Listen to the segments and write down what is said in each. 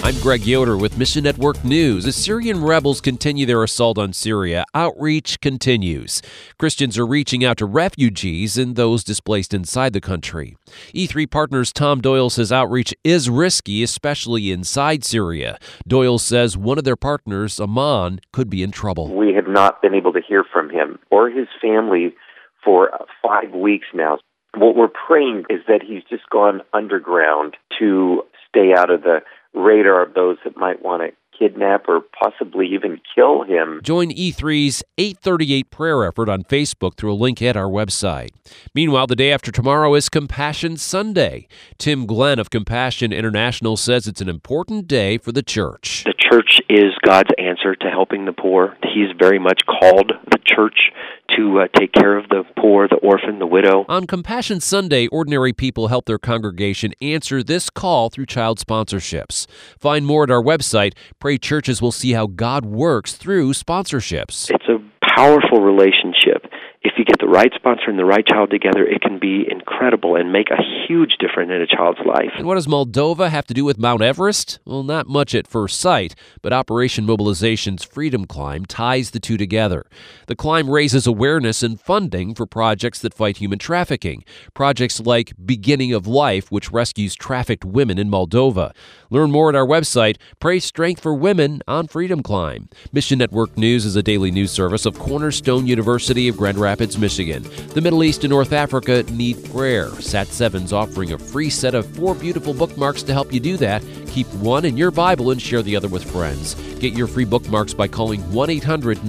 I'm Greg Yoder with Mission Network News. As Syrian rebels continue their assault on Syria, outreach continues. Christians are reaching out to refugees and those displaced inside the country. E3 Partners Tom Doyle says outreach is risky, especially inside Syria. Doyle says one of their partners, Amman, could be in trouble. We have not been able to hear from him or his family for 5 weeks now. What we're praying is that he's just gone underground to stay out of the radar of those that might want to kidnap or possibly even kill him. Join E3's 838 prayer effort on Facebook through a link at our website. Meanwhile, the day after tomorrow is Compassion Sunday. Tim Glenn of Compassion International says it's an important day for the church. The church is God's answer to helping the poor. He's very much called the church to take care of the poor, the orphan, the widow. On Compassion Sunday, ordinary people help their congregation answer this call through child sponsorships. Find more at our website. Pray churches will see how God works through sponsorships. It's a powerful relationship. If you get the right sponsor and the right child together, it can be incredible and make a huge difference in a child's life. And what does Moldova have to do with Mount Everest? Well, not much at first sight, but Operation Mobilization's Freedom Climb ties the two together. The climb raises awareness and funding for projects that fight human trafficking. Projects like Beginning of Life, which rescues trafficked women in Moldova. Learn more at our website. Pray strength for women on Freedom Climb. Mission Network News is a daily news service of Cornerstone University of Grand Rapids, Michigan. The Middle East and North Africa need prayer. Sat7's offering a free set of 4 beautiful bookmarks to help you do that. Keep one in your Bible and share the other with friends. Get your free bookmarks by calling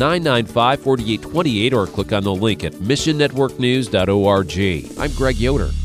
1-800-995-4828 or click on the link at missionnetworknews.org. I'm Greg Yoder.